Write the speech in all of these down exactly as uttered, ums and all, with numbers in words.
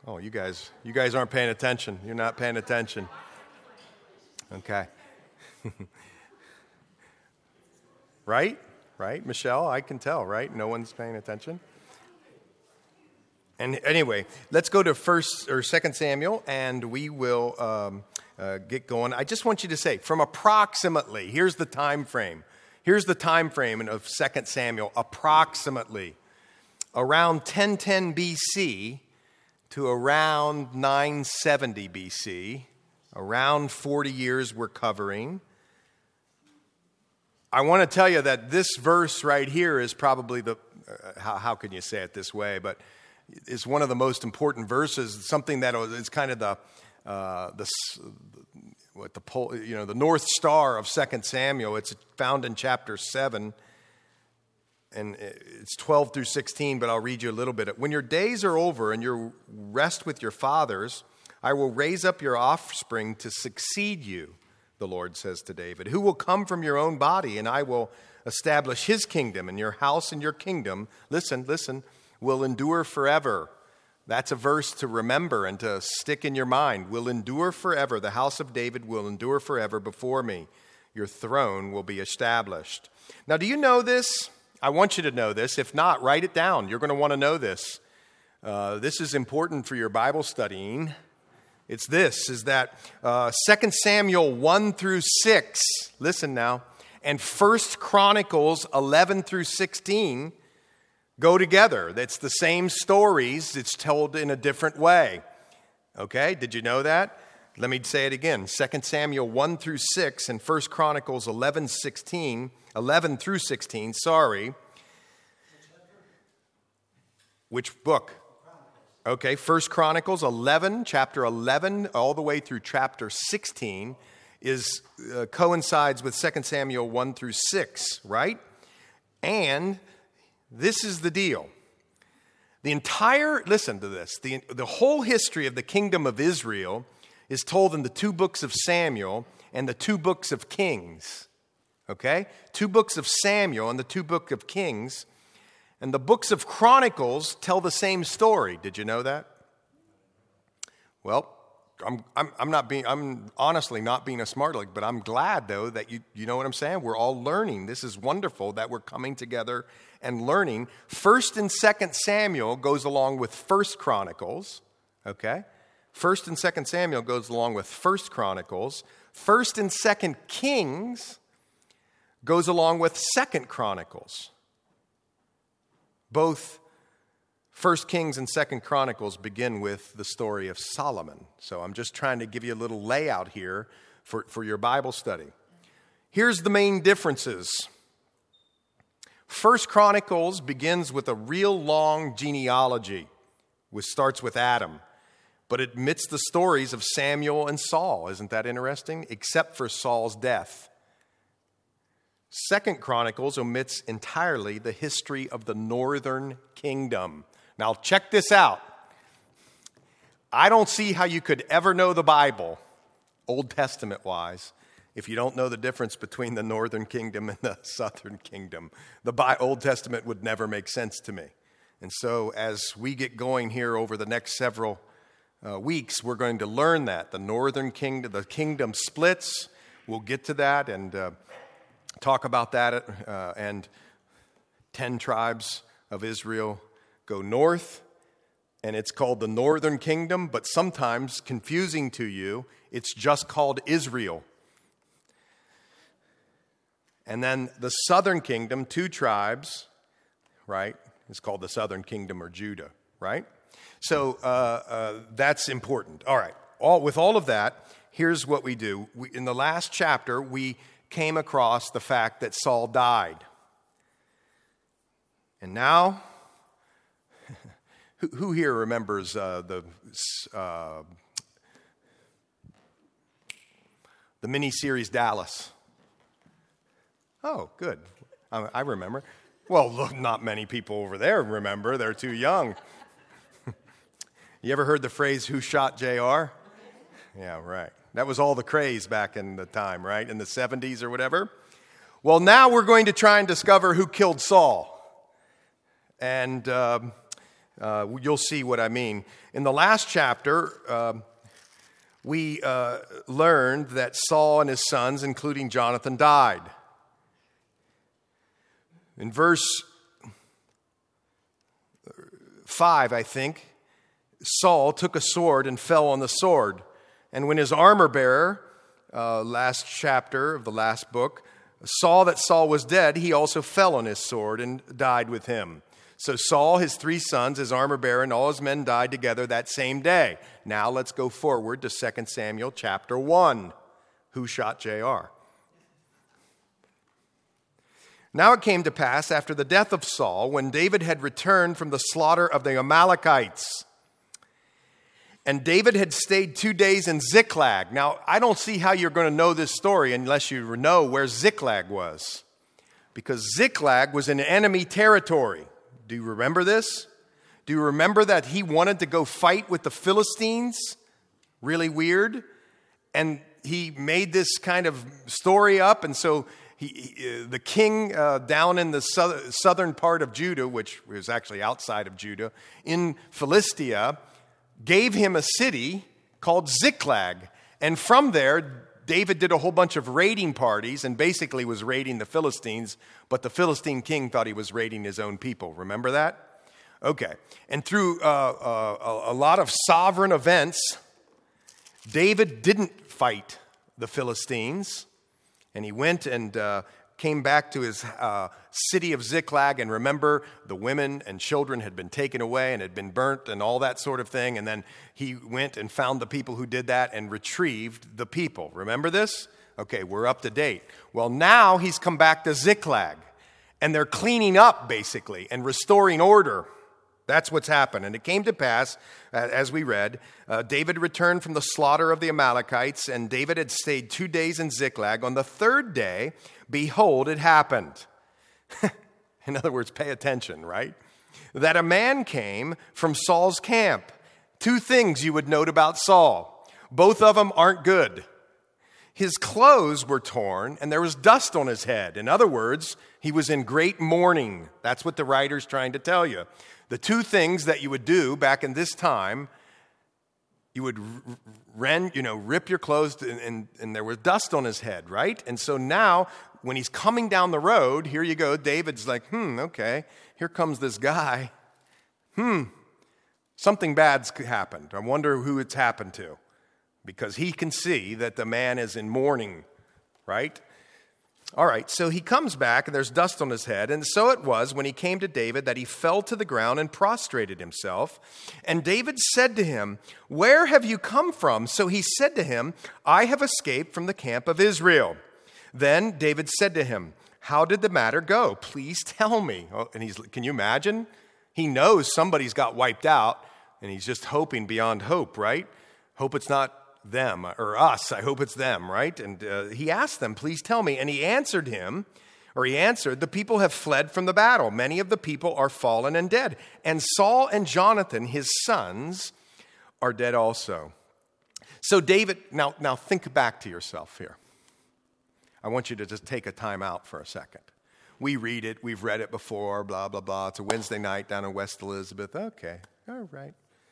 Oh, you guys, you guys aren't paying attention. You're not paying attention. Okay. Right? Right, Michelle? I can tell, right? No one's paying attention. And anyway, let's go to First or Second Samuel, and we will um, uh, get going. I just want you to say, from approximately, here's the time frame. Here's the time frame of Second Samuel, approximately around ten ten B C to around nine seventy B C, around forty years we're covering. I want to tell you that this verse right here is probably the, uh, how, how can you say it this way, but it's one of the most important verses, something that is kind of the, uh, the what the pole, you know, the North Star of Second Samuel. It's found in chapter seven, and it's twelve through sixteen, but I'll read you a little bit. When your days are over and you rest with your fathers, I will raise up your offspring to succeed you, the Lord says to David, who will come from your own body, and I will establish his kingdom, and your house and your kingdom, listen, listen, will endure forever. That's a verse to remember and to stick in your mind. Will endure forever. The house of David will endure forever before me. Your throne will be established. Now, do you know this? I want you to know this. If not, write it down. You're going to want to know this. Uh, this is important for your Bible studying. It's this, is that uh, Second Samuel one through six, listen now, and First Chronicles eleven through sixteen go together. That's the same stories. It's told in a different way. Okay, did you know that? Let me say it again. Second Samuel one through six and First Chronicles eleven, sixteen, eleven through sixteen, sorry. Which book? Okay, First Chronicles eleven, chapter eleven, all the way through chapter sixteen is uh, coincides with Second Samuel one through six, right? And this is the deal. The entire, listen to this, the, the whole history of the kingdom of Israel is told in the two books of Samuel and the two books of Kings. Okay? Two books of Samuel and the two books of Kings. And the books of Chronicles tell the same story. Did you know that? Well, I'm I'm, I'm not being I'm honestly not being a smart aleck, but I'm glad though that you you know what I'm saying. We're all learning. This is wonderful that we're coming together and learning. First and Second Samuel goes along with First Chronicles. Okay, First and Second Samuel goes along with First Chronicles. First and Second Kings goes along with Second Chronicles. Both First Kings and Second Chronicles begin with the story of Solomon. So I'm just trying to give you a little layout here for, for your Bible study. Here's the main differences. First Chronicles begins with a real long genealogy, which starts with Adam. But it omits the stories of Samuel and Saul. Isn't that interesting? Except for Saul's death. Second Chronicles omits entirely the history of the northern kingdom. Now, check this out. I don't see how you could ever know the Bible, Old Testament-wise, if you don't know the difference between the northern kingdom and the southern kingdom. The Old Testament would never make sense to me. And so as we get going here over the next several uh, weeks, we're going to learn that. The northern kingdom, the kingdom splits. We'll get to that and uh, talk about that. Uh, and ten tribes of Israel go north, and it's called the northern kingdom, but sometimes, confusing to you, it's just called Israel. And then the southern kingdom, two tribes, right, is called the southern kingdom or Judah, right? So uh, uh, that's important. All right, all, with all of that, here's what we do. We, in the last chapter, we came across the fact that Saul died. And now, who, who here remembers uh, the uh, the miniseries Dallas? Oh, good. I, I remember. Well, look, not many people over there remember. They're too young. You ever heard the phrase, who shot J R? Yeah, right. That was all the craze back in the time, right? In the seventies or whatever. Well, now we're going to try and discover who killed Saul. And um, Uh, you'll see what I mean. In the last chapter, uh, we uh, learned that Saul and his sons, including Jonathan, died. In verse five, I think, Saul took a sword and fell on the sword. And when his armor bearer, uh, last chapter of the last book, saw that Saul was dead, he also fell on his sword and died with him. So Saul, his three sons, his armor bearer, and all his men died together that same day. Now let's go forward to Second Samuel chapter one. Who shot J R? Now it came to pass after the death of Saul, when David had returned from the slaughter of the Amalekites, and David had stayed two days in Ziklag. Now, I don't see how you're going to know this story unless you know where Ziklag was, because Ziklag was in enemy territory. Do you remember this? Do you remember that he wanted to go fight with the Philistines? Really weird. And he made this kind of story up, and so he, he, uh, the king uh, down in the southern, southern part of Judah, which was actually outside of Judah, in Philistia, gave him a city called Ziklag. And from there, David did a whole bunch of raiding parties and basically was raiding the Philistines, but the Philistine king thought he was raiding his own people. Remember that? Okay. And through uh, uh, a lot of sovereign events, David didn't fight the Philistines, and he went and uh, came back to his uh, city of Ziklag, and remember, the women and children had been taken away and had been burnt and all that sort of thing, and then he went and found the people who did that and retrieved the people. Remember this? Okay, we're up to date. Well, now he's come back to Ziklag, and they're cleaning up, basically, and restoring order. That's what's happened. And it came to pass, uh, as we read, uh, David returned from the slaughter of the Amalekites, and David had stayed two days in Ziklag. On the third day, behold, it happened. In other words, pay attention, right? That a man came from Saul's camp. Two things you would note about Saul. Both of them aren't good. His clothes were torn, and there was dust on his head. In other words, he was in great mourning. That's what the writer's trying to tell you. The two things that you would do back in this time, you would rend, you know, rip your clothes, and, and, and there was dust on his head, right? And so now, when he's coming down the road, here you go, David's like, hmm, okay, here comes this guy. Hmm, something bad's happened. I wonder who it's happened to, because he can see that the man is in mourning, right? All right, so he comes back, and there's dust on his head. And so it was, when he came to David, that he fell to the ground and prostrated himself. And David said to him, "Where have you come from?" So he said to him, "I have escaped from the camp of Israel." Then David said to him, "How did the matter go? Please tell me." Oh, and he's, can you imagine? He knows somebody's got wiped out, and he's just hoping beyond hope, right? Hope it's not them or us. I hope it's them, right? And uh, he asked them, "Please tell me." And he answered him, or he answered, "The people have fled from the battle. Many of the people are fallen and dead. And Saul and Jonathan, his sons, are dead also." So David, now, now think back to yourself here. I want you to just take a time out for a second. We read it. We've read it before, blah, blah, blah. It's a Wednesday night down in West Elizabeth. Okay, all right.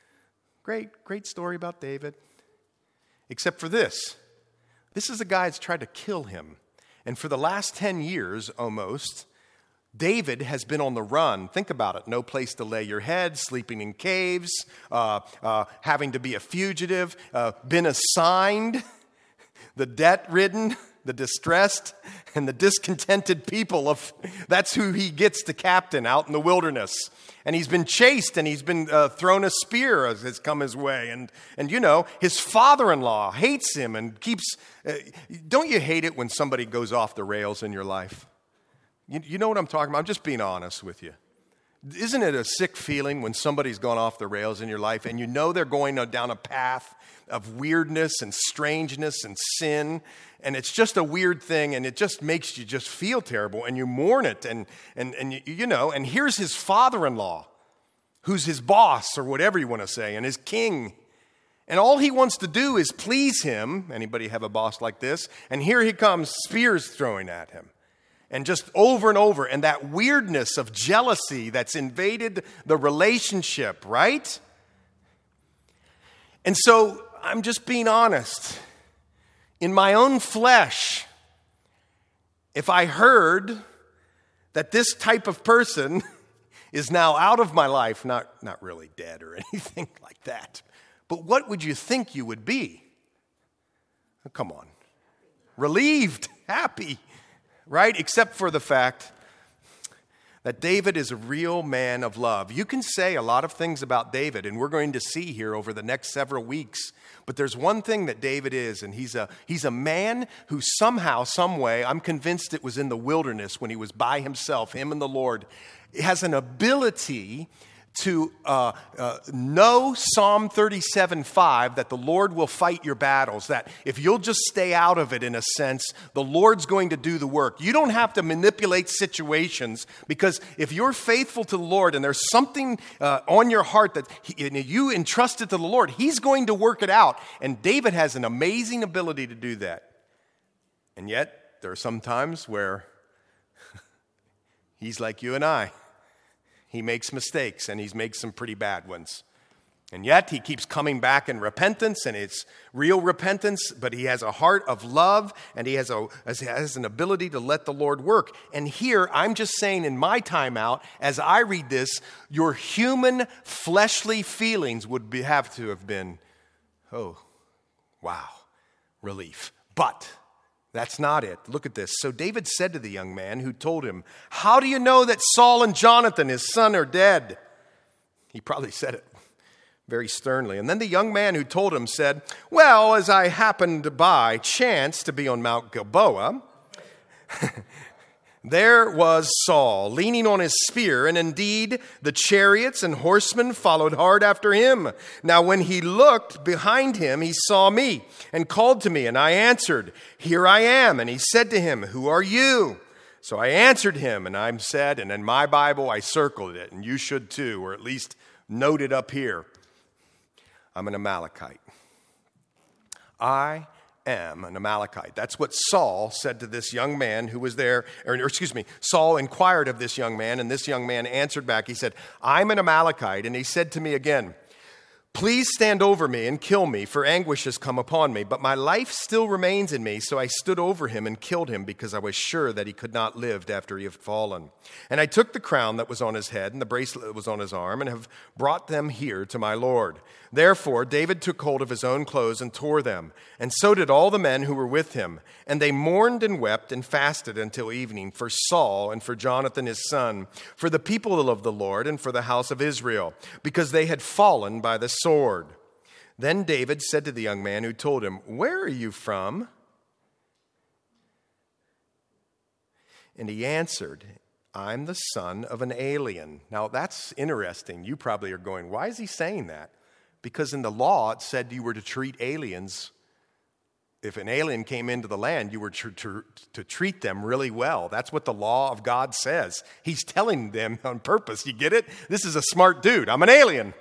Great, great story about David. Except for this. This is a guy that's tried to kill him. And for the last ten years, almost, David has been on the run. Think about it. No place to lay your head, sleeping in caves, uh, uh, having to be a fugitive, uh, been assigned, the debt-ridden, the distressed, and the discontented people of, that's who he gets to captain out in the wilderness. And he's been chased, and he's been uh, thrown a spear as has come his way. And, and you know, his father-in-law hates him and keeps, uh, don't you hate it when somebody goes off the rails in your life? You, you know what I'm talking about? I'm just being honest with you. Isn't it a sick feeling when somebody's gone off the rails in your life and you know they're going down a path of weirdness and strangeness and sin, and it's just a weird thing, and it just makes you just feel terrible, and you mourn it, and and and you, you know, and here's his father-in-law, who's his boss, or whatever you want to say, and his king, and all he wants to do is please him. Anybody have a boss like this? And here he comes, spears throwing at him. And just over and over, and that weirdness of jealousy that's invaded the relationship, right? And so I'm just being honest. In my own flesh, if I heard that this type of person is now out of my life, not, not really dead or anything like that, but what would you think you would be? Oh, come on. Relieved, happy, right? Except for the fact that David is a real man of love. You can say a lot of things about David, and we're going to see here over the next several weeks. But there's one thing that David is, and he's a he's a man who somehow, some way, I'm convinced it was in the wilderness when he was by himself, him and the Lord, has an ability to uh, uh, know Psalm thirty-seven five, that the Lord will fight your battles, that if you'll just stay out of it in a sense, the Lord's going to do the work. You don't have to manipulate situations, because if you're faithful to the Lord and there's something uh, on your heart that he, and you entrust it to the Lord, He's going to work it out. And David has an amazing ability to do that. And yet, there are some times where he's like you and I. He makes mistakes, and he's made some pretty bad ones. And yet, he keeps coming back in repentance, and it's real repentance, but he has a heart of love, and he has, a, has an ability to let the Lord work. And here, I'm just saying in my time out, as I read this, your human, fleshly feelings would be, have to have been, oh, wow, relief. But that's not it. Look at this. So David said to the young man who told him, "How do you know that Saul and Jonathan, his son, are dead?" He probably said it very sternly. And then the young man who told him said, "Well, as I happened by chance to be on Mount Gilboa, there was Saul leaning on his spear, and indeed the chariots and horsemen followed hard after him. Now when he looked behind him, he saw me and called to me, and I answered, 'Here I am.' And he said to him, 'Who are you?' So I answered him, and I said," and in my Bible I circled it, and you should too, or at least note it up here, "I'm an Amalekite. I am an Amalekite." That's what Saul said to this young man who was there, or, or excuse me, Saul inquired of this young man, and this young man answered back. He said, "I'm an Amalekite." And he said to me again, "Please stand over me and kill me, for anguish has come upon me. But my life still remains in me." So I stood over him and killed him, because I was sure that he could not live after he had fallen. And I took the crown that was on his head and the bracelet that was on his arm, and have brought them here to my Lord. Therefore David took hold of his own clothes and tore them, and so did all the men who were with him. And they mourned and wept and fasted until evening for Saul and for Jonathan his son, for the people of the Lord and for the house of Israel, because they had fallen by the sword. Then David said to the young man who told him, "Where are you from?" And he answered, "I'm the son of an alien." Now that's interesting. You probably are going, why is he saying that? Because in the law it said you were to treat aliens. If an alien came into the land, you were to, to, to treat them really well. That's what the law of God says. He's telling them on purpose. You get it? This is a smart dude. I'm an alien.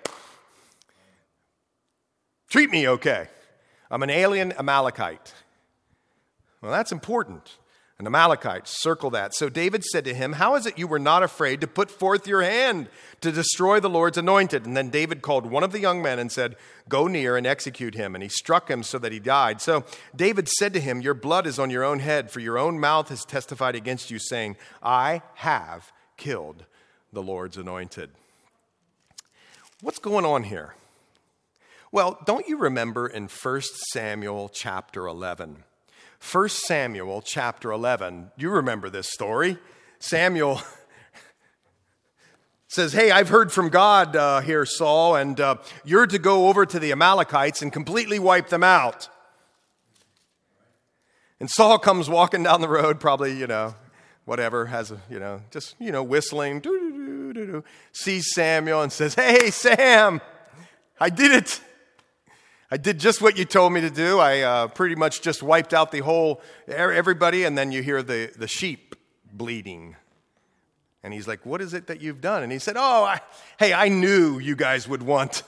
Treat me okay. I'm an alien Amalekite. Well, that's important. An Amalekite, circle that. So David said to him, "How is it you were not afraid to put forth your hand to destroy the Lord's anointed?" And then David called one of the young men and said, "Go near and execute him." And he struck him so that he died. So David said to him, "Your blood is on your own head, for your own mouth has testified against you, saying, 'I have killed the Lord's anointed.'" What's going on here? Well, don't you remember in First Samuel chapter eleven? First Samuel chapter eleven. You remember this story. Samuel says, "Hey, I've heard from God uh, here, Saul, and uh, you're to go over to the Amalekites and completely wipe them out." And Saul comes walking down the road, probably, you know, whatever, has a, you know, just, you know, whistling, doo-doo-doo-doo-doo, sees Samuel and says, "Hey, Sam, I did it. I did just what you told me to do. I uh, pretty much just wiped out the whole, everybody," and then you hear the, the sheep bleating. And he's like, "What is it that you've done?" And he said, "Oh, I, hey, I knew you guys would want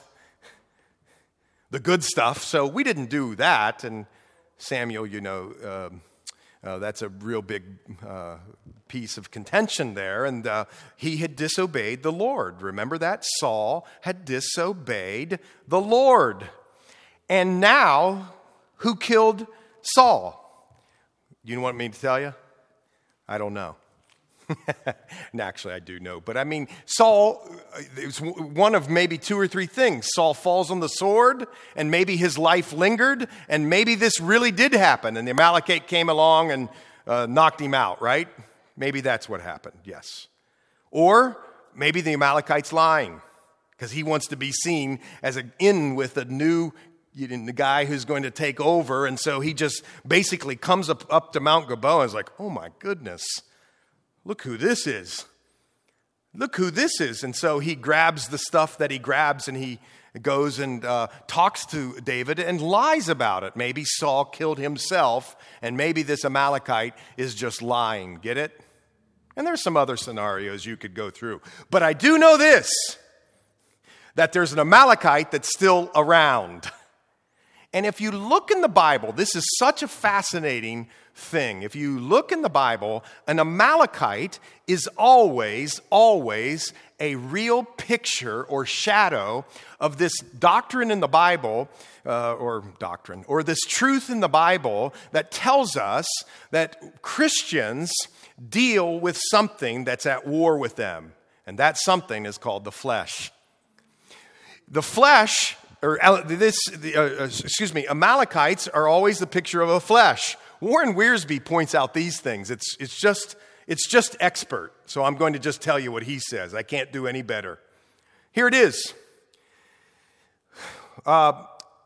the good stuff, so we didn't do that." And Samuel, you know, um, Uh, that's a real big uh, piece of contention there. And uh, he had disobeyed the Lord. Remember that? Saul had disobeyed the Lord. And now, who killed Saul? You want me to tell you? I don't know. And actually, I do know. But I mean, Saul, it was one of maybe two or three things. Saul falls on the sword, and maybe his life lingered, and maybe this really did happen, and the Amalekite came along and uh, knocked him out, right? Maybe that's what happened, yes. Or maybe the Amalekite's lying, because he wants to be seen as an in with a new You know, the guy who's going to take over, and so he just basically comes up, up to Mount Gilboa and is like, oh my goodness, look who this is. Look who this is. And so he grabs the stuff that he grabs, and he goes and uh, talks to David and lies about it. Maybe Saul killed himself, and maybe this Amalekite is just lying. Get it? And there's some other scenarios you could go through. But I do know this, that there's an Amalekite that's still around. And if you look in the Bible, this is such a fascinating thing. If you look in the Bible, an Amalekite is always, always a real picture or shadow of this doctrine in the Bible, uh, or doctrine, or this truth in the Bible that tells us that Christians deal with something that's at war with them. And that something is called the flesh. The flesh... Or this, uh, excuse me, Amalekites are always the picture of a flesh. Warren Wiersbe points out these things. It's it's just it's just expert. So I'm going to just tell you what he says. I can't do any better. Here it is. Uh,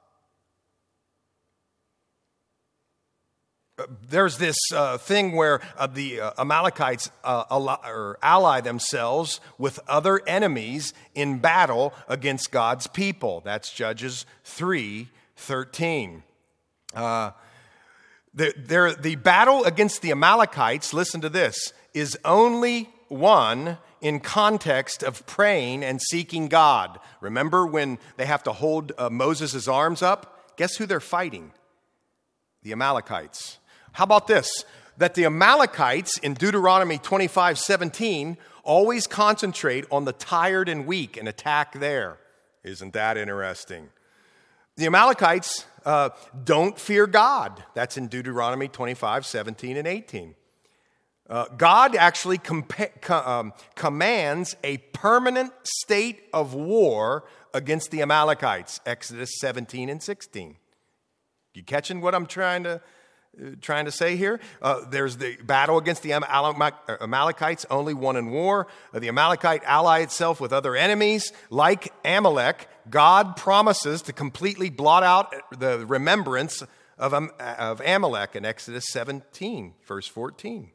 There's this uh, thing where uh, the uh, Amalekites uh, ally, or ally themselves with other enemies in battle against God's people. That's Judges three thirteen. Uh, the, there, the battle against the Amalekites, listen to this, is only won in context of praying and seeking God. Remember when they have to hold uh, Moses' arms up? Guess who they're fighting? The Amalekites. How about this? That the Amalekites in Deuteronomy twenty-five seventeen always concentrate on the tired and weak and attack there. Isn't that interesting? The Amalekites uh, don't fear God. That's in Deuteronomy twenty-five seventeen and eighteen. Uh, God actually compa- co- um, commands a permanent state of war against the Amalekites. Exodus seventeen and sixteen. You catching what I'm trying to... Trying to say here, uh, there's the battle against the Amalekites, only won in war. Uh, the Amalekite ally itself with other enemies. Like Amalek, God promises to completely blot out the remembrance of, um, of Amalek in Exodus seventeen, verse fourteen.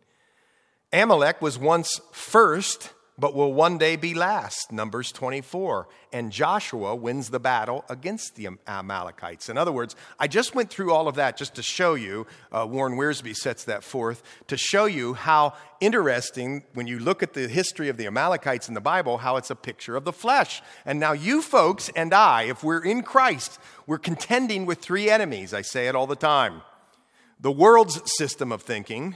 Amalek was once first, but will one day be last, Numbers twenty-four. And Joshua wins the battle against the Amalekites. In other words, I just went through all of that just to show you, uh, Warren Wiersbe sets that forth, to show you how interesting, when you look at the history of the Amalekites in the Bible, how it's a picture of the flesh. And now you folks and I, if we're in Christ, we're contending with three enemies. I say it all the time. The world's system of thinking,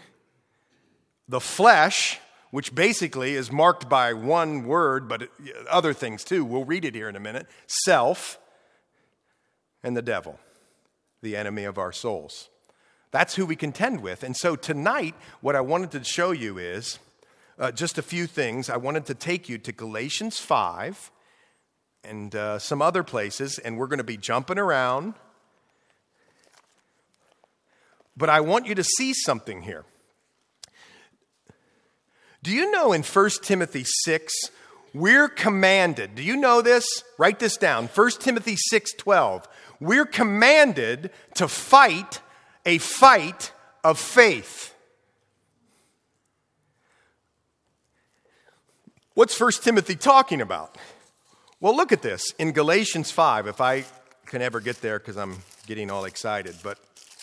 the flesh, which basically is marked by one word, but other things too. We'll read it here in a minute. Self, and the devil, the enemy of our souls. That's who we contend with. And so tonight, what I wanted to show you is uh, just a few things. I wanted to take you to Galatians five and uh, some other places, and we're going to be jumping around. But I want you to see something here. Do you know in First Timothy six, we're commanded, do you know this? Write this down, First Timothy six twelve. We're commanded to fight a fight of faith. What's First Timothy talking about? Well, look at this. In Galatians five, if I can ever get there because I'm getting all excited, but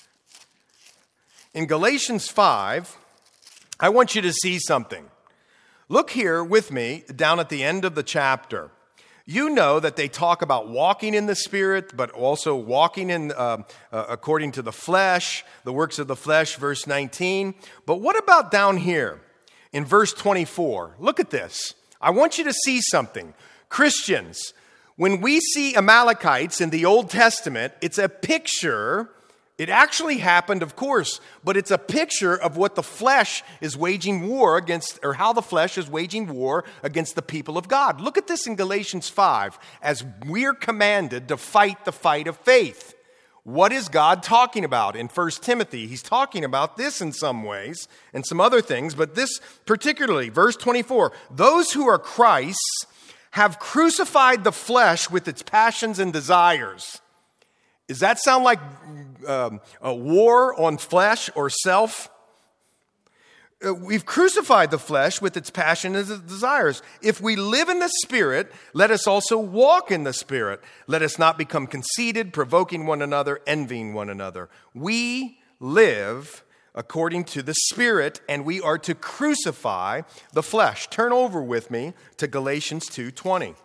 in Galatians five, I want you to see something. Look here with me down at the end of the chapter. You know that they talk about walking in the Spirit, but also walking in uh, uh, according to the flesh, the works of the flesh, verse nineteen. But what about down here in verse twenty-four? Look at this. I want you to see something. Christians, when we see Amalekites in the Old Testament, it's a picture. It actually happened, of course, but it's a picture of what the flesh is waging war against, or how the flesh is waging war against the people of God. Look at this in Galatians five, as we're commanded to fight the fight of faith. What is God talking about in First Timothy? He's talking about this in some ways and some other things, but this particularly, verse twenty-four, those who are Christ's have crucified the flesh with its passions and desires. Does that sound like um, a war on flesh or self? Uh, we've crucified the flesh with its passions and its desires. If we live in the Spirit, let us also walk in the Spirit. Let us not become conceited, provoking one another, envying one another. We live according to the Spirit, and we are to crucify the flesh. Turn over with me to Galatians two twenty.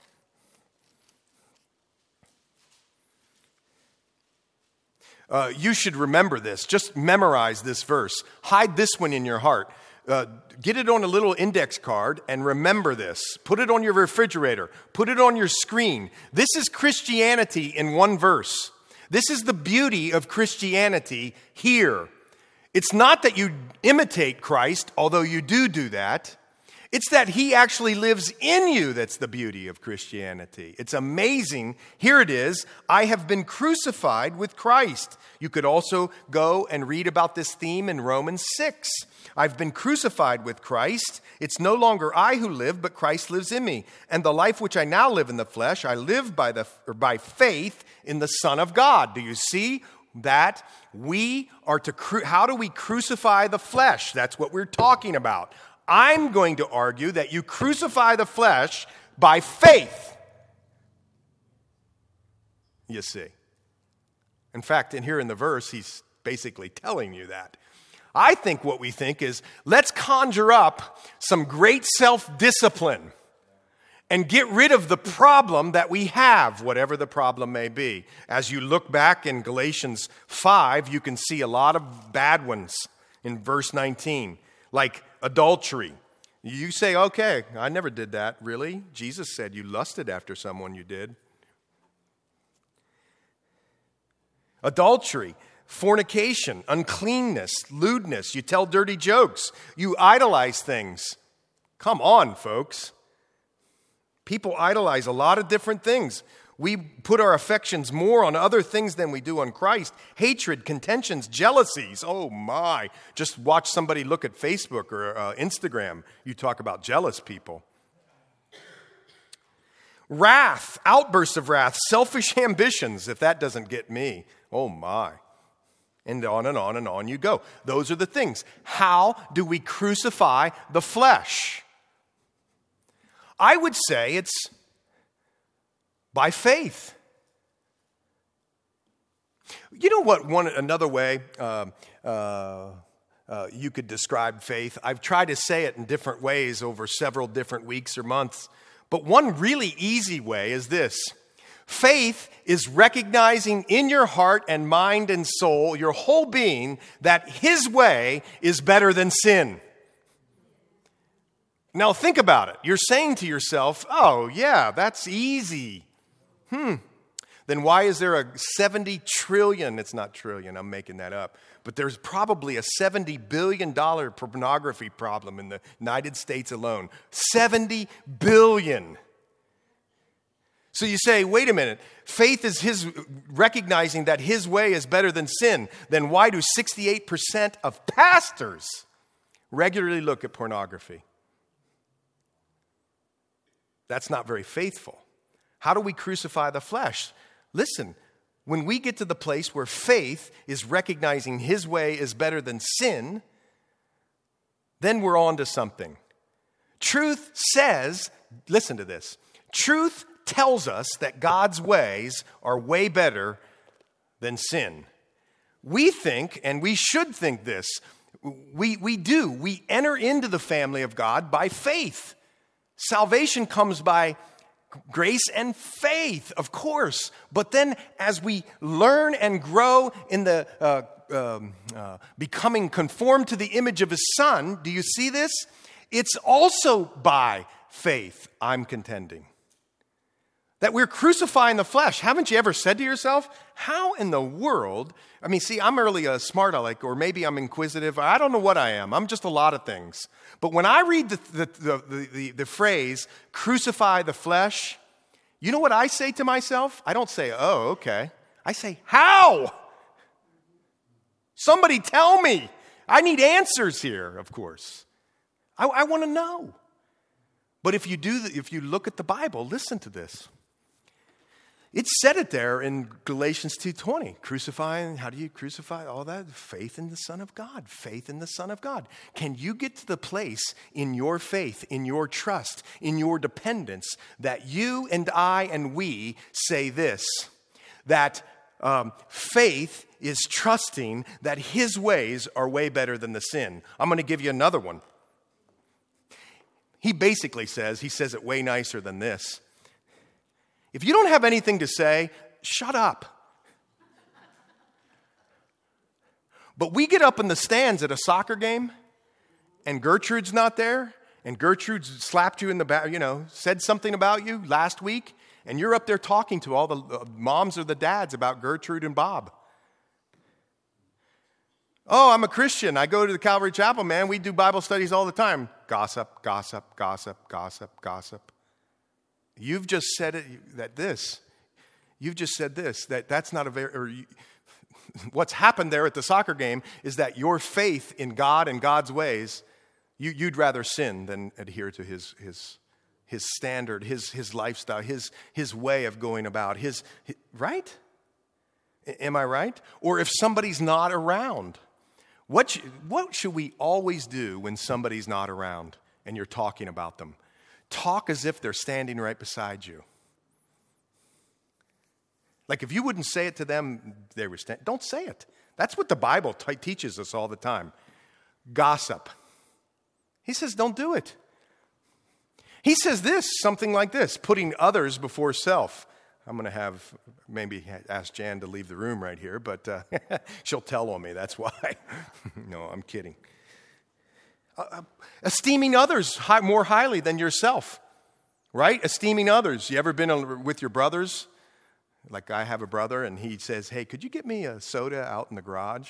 Uh, you should remember this. Just memorize this verse. Hide this one in your heart. Uh, get it on a little index card and remember this. Put it on your refrigerator. Put it on your screen. This is Christianity in one verse. This is the beauty of Christianity here. It's not that you imitate Christ, although you do do that. It's that he actually lives in you that's the beauty of Christianity. It's amazing. Here it is. I have been crucified with Christ. You could also go and read about this theme in Romans six. I've been crucified with Christ. It's no longer I who live, but Christ lives in me. And the life which I now live in the flesh, I live by the or by faith in the Son of God. Do you see that? We are to, cru- how do we crucify the flesh? That's what we're talking about. I'm going to argue that you crucify the flesh by faith. You see. In fact, in here in the verse, he's basically telling you that. I think what we think is, let's conjure up some great self-discipline and get rid of the problem that we have, whatever the problem may be. As you look back in Galatians five, you can see a lot of bad ones in verse nineteen, like adultery. You say, okay, I never did that. Really? Jesus said you lusted after someone you did. Adultery, fornication, uncleanness, lewdness. You tell dirty jokes. You idolize things. Come on, folks. People idolize a lot of different things. We put our affections more on other things than we do on Christ. Hatred, contentions, jealousies. Oh my. Just watch somebody look at Facebook or uh, Instagram. You talk about jealous people. Wrath, outbursts of wrath, selfish ambitions. If that doesn't get me, oh my. And on and on and on you go. Those are the things. How do we crucify the flesh? I would say it's by faith. You know what? One another way uh, uh, uh, you could describe faith. I've tried to say it in different ways over several different weeks or months. But one really easy way is this. Faith is recognizing in your heart and mind and soul, your whole being, that his way is better than sin. Now think about it. You're saying to yourself, oh yeah, that's easy. Hmm. Then why is there a seventy trillion, it's not trillion, I'm making that up, but there's probably a seventy billion dollars pornography problem in the United States alone. seventy billion. So you say, wait a minute, faith is his recognizing that his way is better than sin. Then why do sixty-eight percent of pastors regularly look at pornography? That's not very faithful. How do we crucify the flesh? Listen, when we get to the place where faith is recognizing his way is better than sin, then we're on to something. Truth says, listen to this, truth tells us that God's ways are way better than sin. We think, and we should think this, we, we do, we enter into the family of God by faith. Salvation comes by grace and faith, of course. But then as we learn and grow in the uh, um, uh, becoming conformed to the image of his Son, do you see this? It's also by faith, I'm contending. That we're crucifying the flesh. Haven't you ever said to yourself, how in the world, I mean, see, I'm really a smart aleck, or maybe I'm inquisitive. I don't know what I am. I'm just a lot of things. But when I read the, the, the, the, the phrase, crucify the flesh, you know what I say to myself? I don't say, oh, okay. I say, how? Somebody tell me. I need answers here, of course. I, I want to know. But if you do, the, if you look at the Bible, listen to this. It said it there in Galatians two twenty. Crucifying, how do you crucify all that? Faith in the Son of God. Faith in the Son of God. Can you get to the place in your faith, in your trust, in your dependence, that you and I and we say this, that um, faith is trusting that his ways are way better than the sin. I'm going to give you another one. He basically says, he says it way nicer than this. If you don't have anything to say, shut up. But we get up in the stands at a soccer game, and Gertrude's not there, and Gertrude slapped you in the back, you know, said something about you last week, and you're up there talking to all the moms or the dads about Gertrude and Bob. Oh, I'm a Christian. I go to the Calvary Chapel, man. We do Bible studies all the time. Gossip, gossip, gossip, gossip, gossip. You've just said it, that this, you've just said this, that that's not a very, or you, what's happened there at the soccer game is that your faith in God and God's ways, you, you'd rather sin than adhere to his his his standard, his his lifestyle, his his way of going about, his, his right? Am I right? Or if somebody's not around, what, sh- what should we always do when somebody's not around and you're talking about them? Talk as if they're standing right beside you. Like if you wouldn't say it to them, they were standing. Don't say it. That's what the Bible t- teaches us all the time. Gossip. He says, don't do it. He says this, something like this, putting others before self. I'm going to have, maybe ask Jan to leave the room right here, but uh, she'll tell on me, that's why. No, I'm kidding. Uh, esteeming others high, more highly than yourself, right? Esteeming others. You ever been with your brothers? Like I have a brother, and he says, hey, could you get me a soda out in the garage?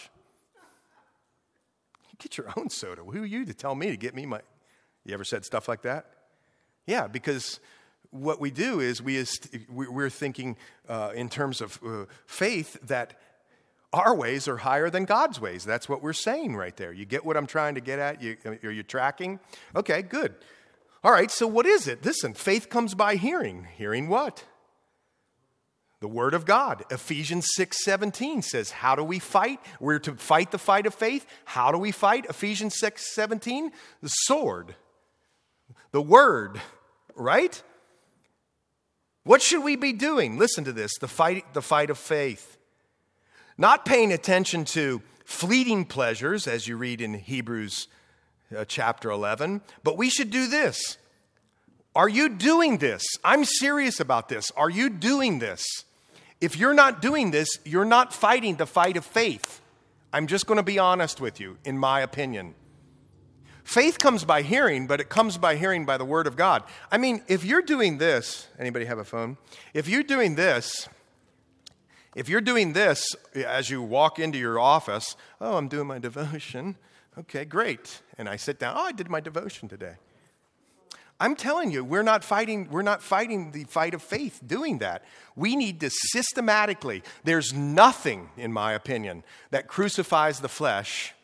You get your own soda. Who are you to tell me to get me my... You ever said stuff like that? Yeah, because what we do is we est- we're thinking uh, in terms of uh, faith that our ways are higher than God's ways. That's what we're saying right there. You get what I'm trying to get at? You, are you tracking? Okay, good. All right, so what is it? Listen, faith comes by hearing. Hearing what? The Word of God. Ephesians six seventeen says, how do we fight? We're to fight the fight of faith. How do we fight? Ephesians six seventeen, the sword. The Word, right? What should we be doing? Listen to this, the fight, the fight of faith. Not paying attention to fleeting pleasures, as you read in Hebrews uh, chapter eleven, but we should do this. Are you doing this? I'm serious about this. Are you doing this? If you're not doing this, you're not fighting the fight of faith. I'm just going to be honest with you, in my opinion. Faith comes by hearing, but it comes by hearing by the Word of God. I mean, if you're doing this, anybody have a phone? If you're doing this, if you're doing this as you walk into your office, oh, I'm doing my devotion. Okay, great. And I sit down, oh, I did my devotion today. I'm telling you, we're not fighting, we're not fighting the fight of faith doing that. We need to systematically, there's nothing, in my opinion, that crucifies the flesh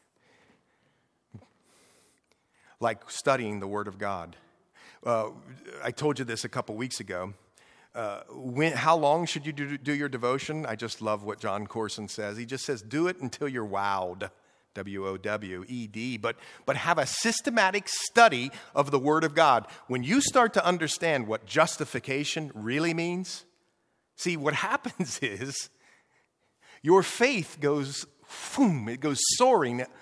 like studying the Word of God. Uh, I told you this a couple weeks ago. Uh, when, how long should you do, do your devotion? I just love what John Corson says. He just says, do it until you're wowed. W O W E D, but, but have a systematic study of the Word of God. When you start to understand what justification really means, see, what happens is your faith goes, boom, it goes soaring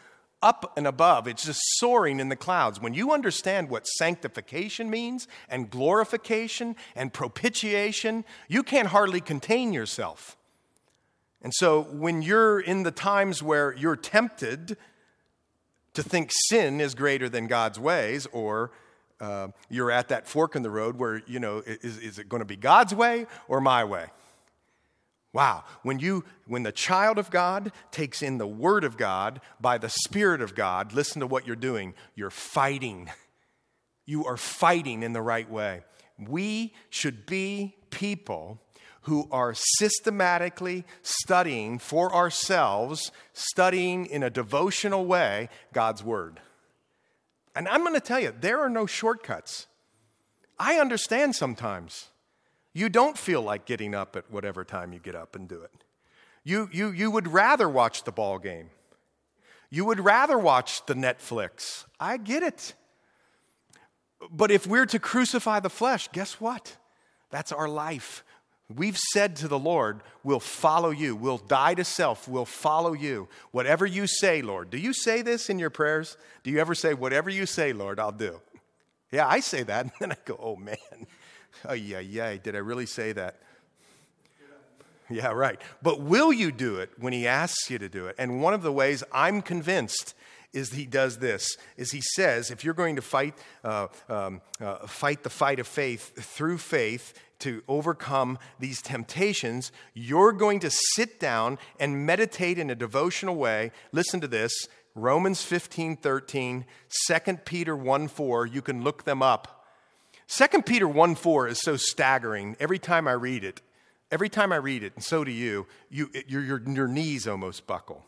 up and above. It's just soaring in the clouds. When you understand what sanctification means and glorification and propitiation, you can't hardly contain yourself. And so when you're in the times where you're tempted to think sin is greater than God's ways, or uh, you're at that fork in the road where, you know, is, is it going to be God's way or my way? Wow. When you, when the child of God takes in the Word of God by the Spirit of God, listen to what you're doing. You're fighting. You are fighting in the right way. We should be people who are systematically studying for ourselves, studying in a devotional way, God's Word. And I'm going to tell you, there are no shortcuts. I understand sometimes. You don't feel like getting up at whatever time you get up and do it. You, you, you would rather watch the ball game. You would rather watch the Netflix. I get it. But if we're to crucify the flesh, guess what? That's our life. We've said to the Lord, we'll follow you. We'll die to self. We'll follow you. Whatever you say, Lord. Do you say this in your prayers? Do you ever say, whatever you say, Lord, I'll do? Yeah, I say that. And then I go, oh, man. Oh, yeah, yeah. Did I really say that? Yeah, right. But will you do it when he asks you to do it? And one of the ways I'm convinced is he does this, is he says, if you're going to fight, uh, um, uh, fight the fight of faith through faith to overcome these temptations, you're going to sit down and meditate in a devotional way. Listen to this, Romans fifteen thirteen, Second Peter one four, you can look them up. Second Peter one four is so staggering. Every time I read it, every time I read it, and so do you, you your, your, your knees almost buckle.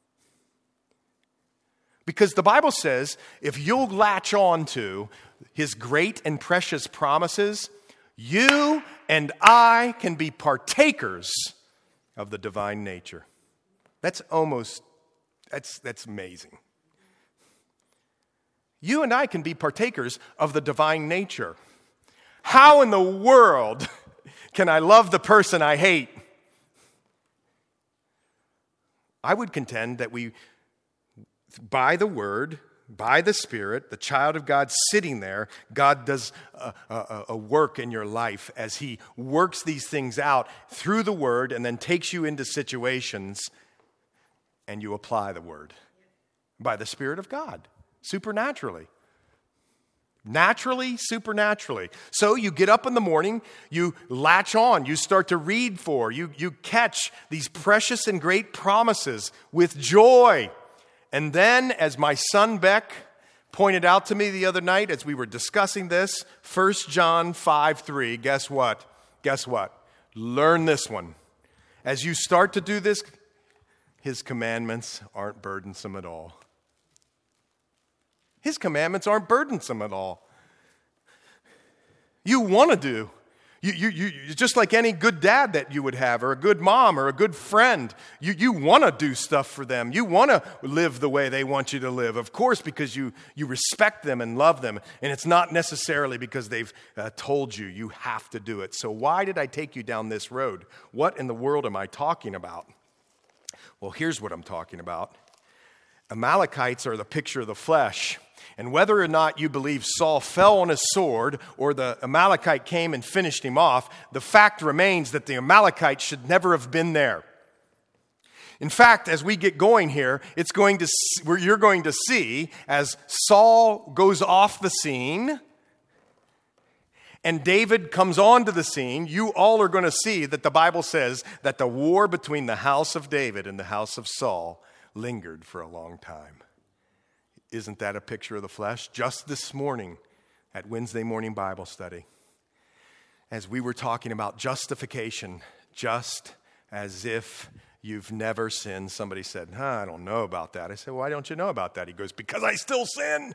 Because the Bible says, if you'll latch on to his great and precious promises, you and I can be partakers of the divine nature. That's almost, that's, that's amazing. You and I can be partakers of the divine nature. How in the world can I love the person I hate? I would contend that we, by the Word, by the Spirit, the child of God sitting there, God does a, a, a work in your life as he works these things out through the Word and then takes you into situations and you apply the Word by the Spirit of God, supernaturally. Naturally, supernaturally. So you get up in the morning, you latch on, you start to read for, you, you catch these precious and great promises with joy. And then, as my son Beck pointed out to me the other night as we were discussing this, First John five three, guess what? Guess what? Learn this one. As you start to do this, his commandments aren't burdensome at all. His commandments aren't burdensome at all. You want to do. You, you, you, just like any good dad that you would have, or a good mom, or a good friend. You, you want to do stuff for them. You want to live the way they want you to live. Of course, because you, you respect them and love them. And it's not necessarily because they've uh, told you you have to do it. So why did I take you down this road? What in the world am I talking about? Well, here's what I'm talking about. Amalekites are the picture of the flesh. And whether or not you believe Saul fell on his sword or the Amalekite came and finished him off, the fact remains that the Amalekites should never have been there. In fact, as we get going here, it's going to you're going to see as Saul goes off the scene and David comes onto the scene, you all are going to see that the Bible says that the war between the house of David and the house of Saul lingered for a long time. Isn't that a picture of the flesh? Just this morning at Wednesday morning Bible study, as we were talking about justification, just as if you've never sinned, somebody said, huh, I don't know about that. I said, why don't you know about that? He goes, because I still sin.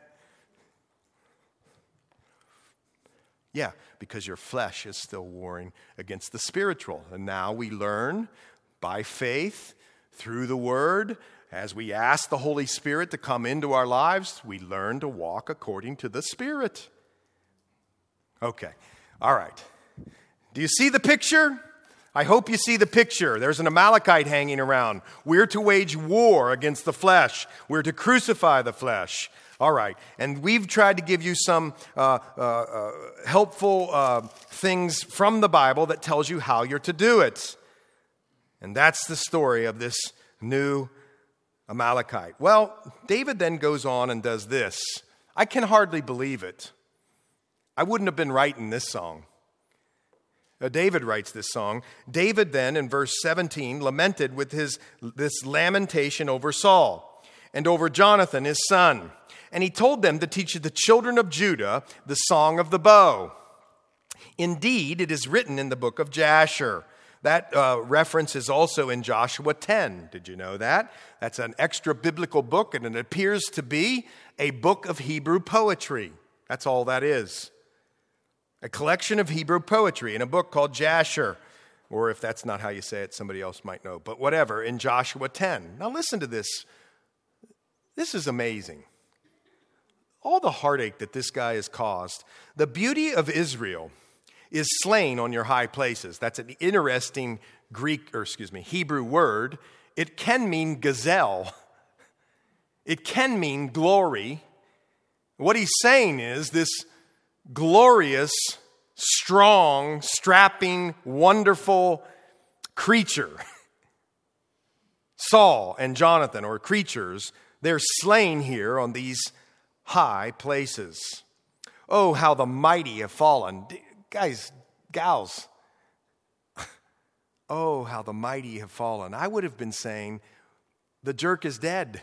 Yeah, because your flesh is still warring against the spiritual. And now we learn by faith through the Word. As we ask the Holy Spirit to come into our lives, we learn to walk according to the Spirit. Okay, all right. Do you see the picture? I hope you see the picture. There's an Amalekite hanging around. We're to wage war against the flesh. We're to crucify the flesh. All right. And we've tried to give you some uh, uh, uh, helpful uh, things from the Bible that tells you how you're to do it. And that's the story of this new Amalekite. Well, David then goes on and does this. I can hardly believe it. I wouldn't have been writing this song. Uh, David writes this song. David then, in verse seventeen, lamented with his this lamentation over Saul and over Jonathan, his son. And he told them to teach the children of Judah the song of the bow. Indeed, it is written in the book of Jasher. That uh, reference is also in Joshua ten. Did you know that? That's an extra biblical book, and it appears to be a book of Hebrew poetry. That's all that is. A collection of Hebrew poetry in a book called Jasher. Or if that's not how you say it, somebody else might know. But whatever, in Joshua ten. Now listen to this. This is amazing. All the heartache that this guy has caused. The beauty of Israel is slain on your high places. That's an interesting Greek, or excuse me, Hebrew word. It can mean gazelle. It can mean glory. What he's saying is this glorious, strong, strapping, wonderful creature. Saul and Jonathan, or creatures, they're slain here on these high places. Oh, how the mighty have fallen. Guys, gals. Oh, how the mighty have fallen. I would have been saying, the jerk is dead.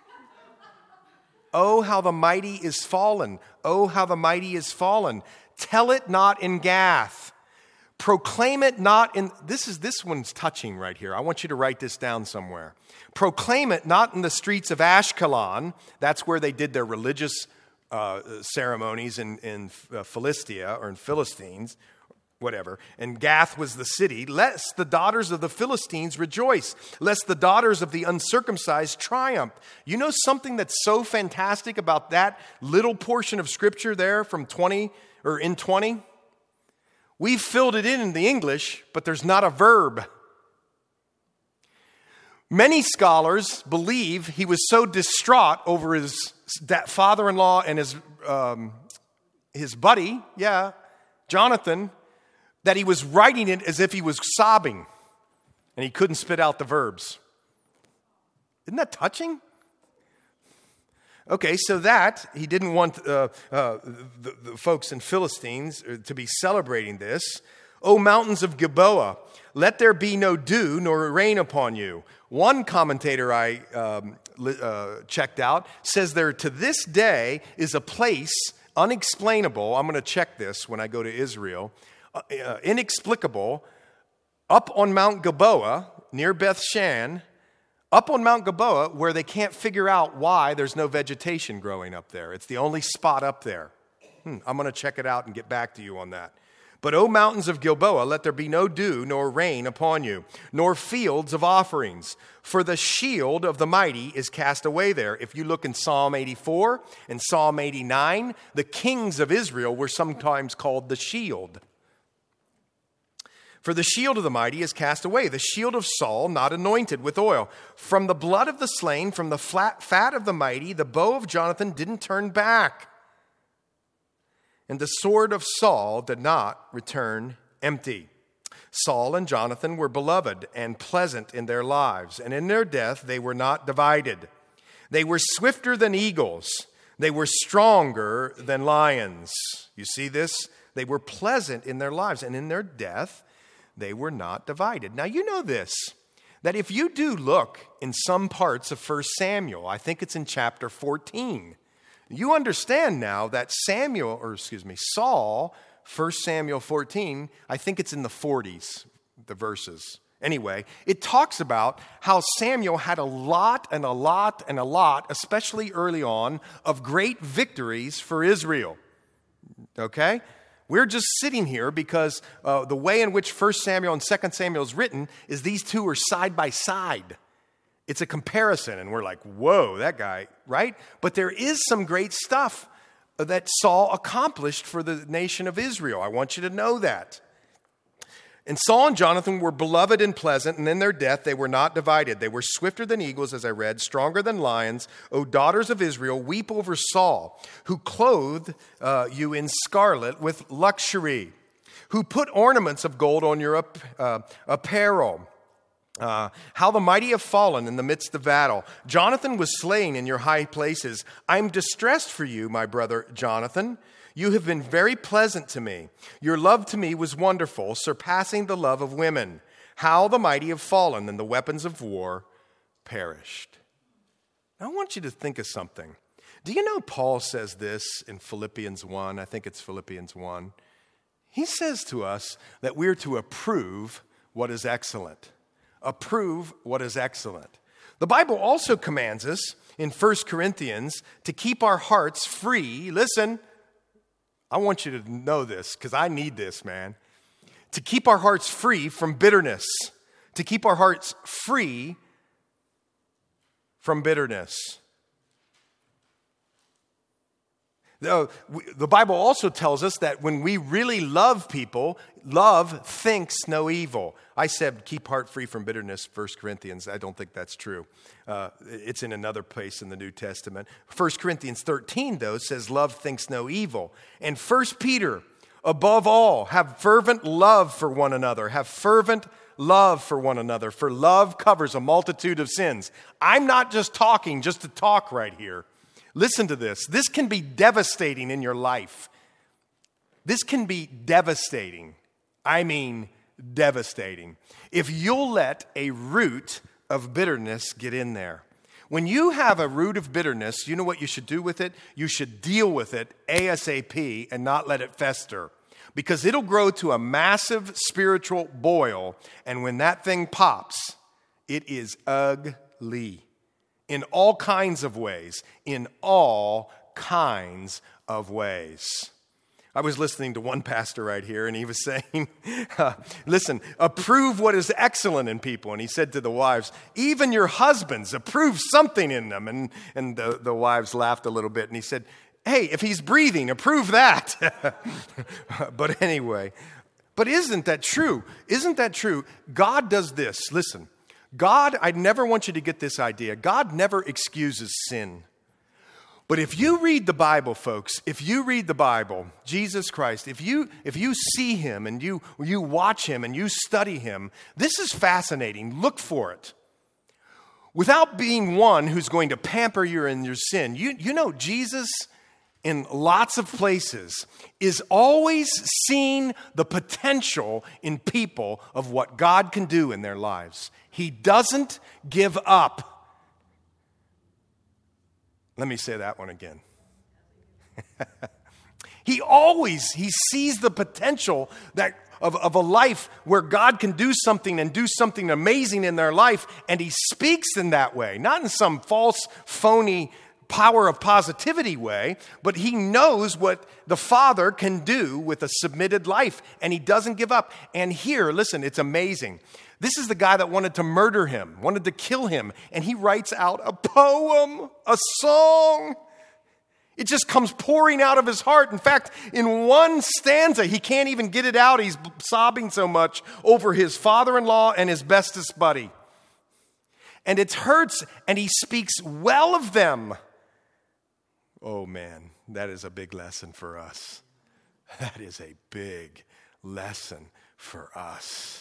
Oh, how the mighty is fallen. Oh, how the mighty is fallen. Tell it not in Gath. Proclaim it not in, this is, this one's touching right here. I want you to write this down somewhere. Proclaim it not in the streets of Ashkelon. That's where they did their religious uh, ceremonies in, in uh, Philistia, or in Philistines, whatever. And Gath was the city. Lest the daughters of the Philistines rejoice, lest the daughters of the uncircumcised triumph. You know something that's so fantastic about that little portion of scripture there from twenty, or in twenty? We've filled it in in the English, but there's not a verb. Many scholars believe he was so distraught over his father-in-law and his um, his buddy, yeah, Jonathan, that he was writing it as if he was sobbing, and he couldn't spit out the verbs. Isn't that touching? Okay, so that, he didn't want uh, uh, the, the folks in Philistines to be celebrating this. O mountains of Gilboa, let there be no dew nor rain upon you. One commentator I um, uh, checked out says there to this day is a place unexplainable. I'm going to check this when I go to Israel. Uh, uh, inexplicable, up on Mount Gilboa, near Beth Shan, up on Mount Gilboa, where they can't figure out why there's no vegetation growing up there. It's the only spot up there. Hmm, I'm going to check it out and get back to you on that. But, O mountains of Gilboa, let there be no dew nor rain upon you, nor fields of offerings. For the shield of the mighty is cast away there. If you look in Psalm eighty-four and Psalm eighty-nine, the kings of Israel were sometimes called the shield. For the shield of the mighty is cast away, the shield of Saul not anointed with oil. From the blood of the slain, from the flat fat of the mighty, the bow of Jonathan didn't turn back. And the sword of Saul did not return empty. Saul and Jonathan were beloved and pleasant in their lives, and in their death they were not divided. They were swifter than eagles. They were stronger than lions. You see this? They were pleasant in their lives, and in their death they were not divided. Now you know this, that if you do look in some parts of First Samuel, I think it's in chapter fourteen, you understand now that Samuel, or excuse me, Saul, First Samuel fourteen, I think it's in the forties, the verses. Anyway, it talks about how Samuel had a lot and a lot and a lot, especially early on, of great victories for Israel. Okay? We're just sitting here because uh, the way in which First Samuel and Second Samuel is written is these two are side by side. It's a comparison, and we're like, whoa, that guy, right? But there is some great stuff that Saul accomplished for the nation of Israel. I want you to know that. And Saul and Jonathan were beloved and pleasant, and in their death they were not divided. They were swifter than eagles, as I read, stronger than lions. O daughters of Israel, weep over Saul, who clothed uh, you in scarlet with luxury, who put ornaments of gold on your uh, apparel. Uh, how the mighty have fallen in the midst of battle. Jonathan was slain in your high places. I'm distressed for you, my brother Jonathan. You have been very pleasant to me. Your love to me was wonderful, surpassing the love of women. How the mighty have fallen and the weapons of war perished. Now, I want you to think of something. Do you know Paul says this in Philippians one? I think it's Philippians one. He says to us that we're to approve what is excellent. Approve what is excellent. The Bible also commands us in First Corinthians to keep our hearts free. Listen, I want you to know this because I need this, man. To keep our hearts free from bitterness. To keep our hearts free from bitterness. The Bible also tells us that when we really love people, love thinks no evil. I said keep heart free from bitterness, First Corinthians. I don't think that's true. Uh, it's in another place in the New Testament. First Corinthians thirteen, though, says love thinks no evil. And First Peter, above all, have fervent love for one another. Have fervent love for one another, for love covers a multitude of sins. I'm not just talking just to talk right here. Listen to this. This can be devastating in your life. This can be devastating. I mean, devastating. If you'll let a root of bitterness get in there. When you have a root of bitterness, you know what you should do with it? You should deal with it ASAP and not let it fester. Because it'll grow to a massive spiritual boil. And when that thing pops, it is ugly. In all kinds of ways. In all kinds of ways. I was listening to one pastor right here, and he was saying, uh, listen, approve what is excellent in people. And he said to the wives, even your husbands, approve something in them. And, and the, the wives laughed a little bit, and he said, hey, if he's breathing, approve that. But anyway, but isn't that true? Isn't that true? God does this. Listen. God, I never want you to get this idea. God never excuses sin. But if you read the Bible, folks, if you read the Bible, Jesus Christ, if you if you see him and you, you watch him and you study him, this is fascinating. Look for it. Without being one who's going to pamper you in your sin, you, you know Jesus in lots of places is always seeing the potential in people of what God can do in their lives. He doesn't give up. Let me say that one again. He always, he sees the potential that of, of a life where God can do something and do something amazing in their life, and he speaks in that way, not in some false, phony power of positivity way, but he knows what the Father can do with a submitted life, and he doesn't give up. And here, listen, it's amazing. This is the guy that wanted to murder him, wanted to kill him, and he writes out a poem, a song. It just comes pouring out of his heart. In fact, in one stanza, he can't even get it out. He's sobbing so much over his father-in-law and his bestest buddy. And it hurts, and he speaks well of them. Oh man, that is a big lesson for us. That is a big lesson for us.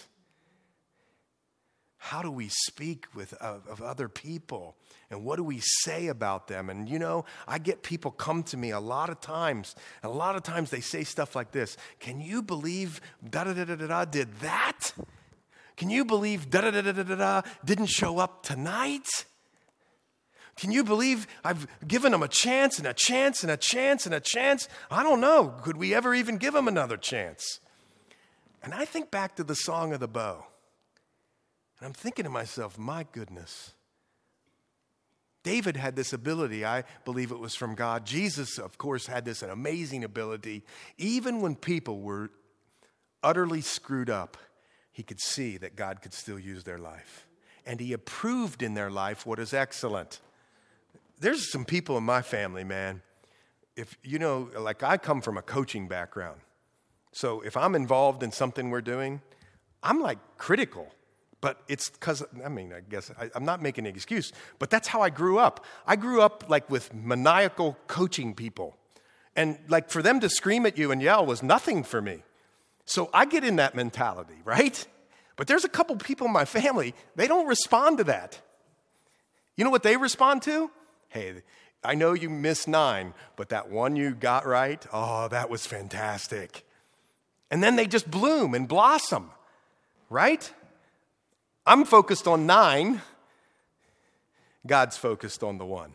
How do we speak with of, of other people? And what do we say about them? And you know, I get people come to me a lot of times. And a lot of times they say stuff like this. Can you believe da-da-da-da-da did that? Can you believe da-da-da-da-da-da didn't show up tonight? Can you believe I've given them a chance and a chance and a chance and a chance? I don't know. Could we ever even give them another chance? And I think back to the Song of the Bow. And I'm thinking to myself, my goodness. David had this ability. I believe it was from God. Jesus, of course, had this amazing ability. Even when people were utterly screwed up, he could see that God could still use their life. And he approved in their life what is excellent. There's some people in my family, man. If you know, like I come from a coaching background. So if I'm involved in something we're doing, I'm like critical. But it's because, I mean, I guess I, I'm not making an excuse, but that's how I grew up. I grew up like with maniacal coaching people. And like for them to scream at you and yell was nothing for me. So I get in that mentality, right? But there's a couple people in my family, they don't respond to that. You know what they respond to? Hey, I know you missed nine, but that one you got right, oh, that was fantastic. And then they just bloom and blossom, right? I'm focused on nine. God's focused on the one.